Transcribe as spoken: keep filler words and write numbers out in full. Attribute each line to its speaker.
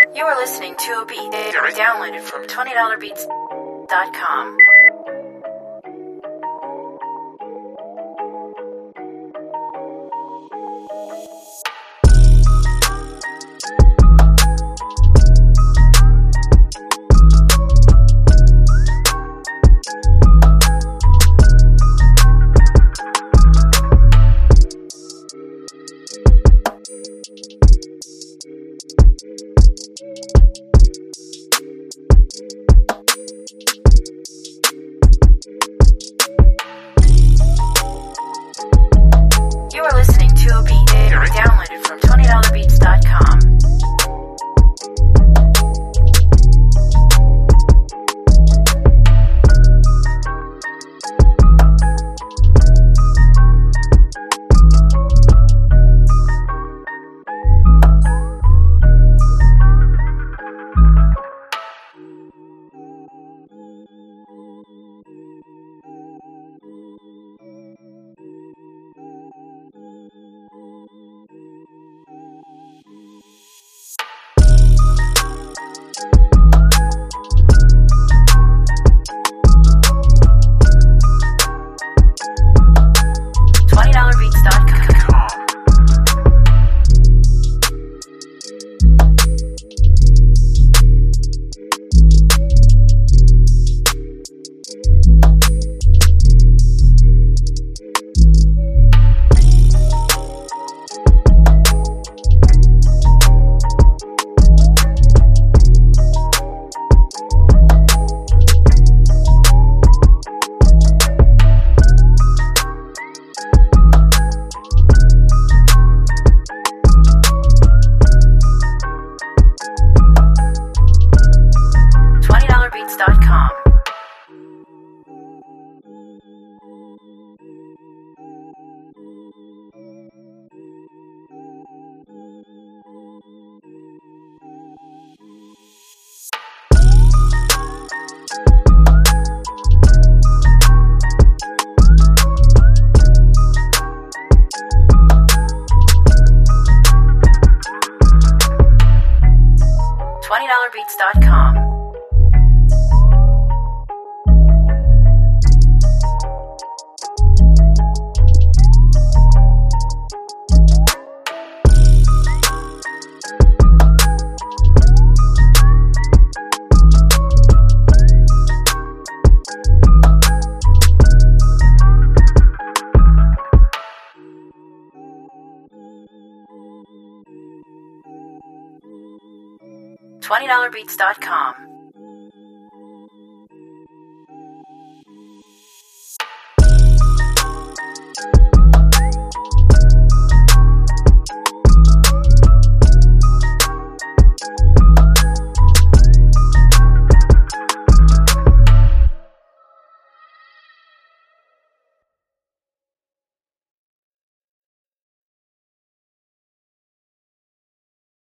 Speaker 1: You are listening to a beat downloaded from twenty dollar beats dot com. You are listening to a beat downloaded from twenty dollar beats dot com. twenty dollar beats dot com. twenty dollar beats dot com. twenty dollar beats dot com. twenty dollar beats dot com.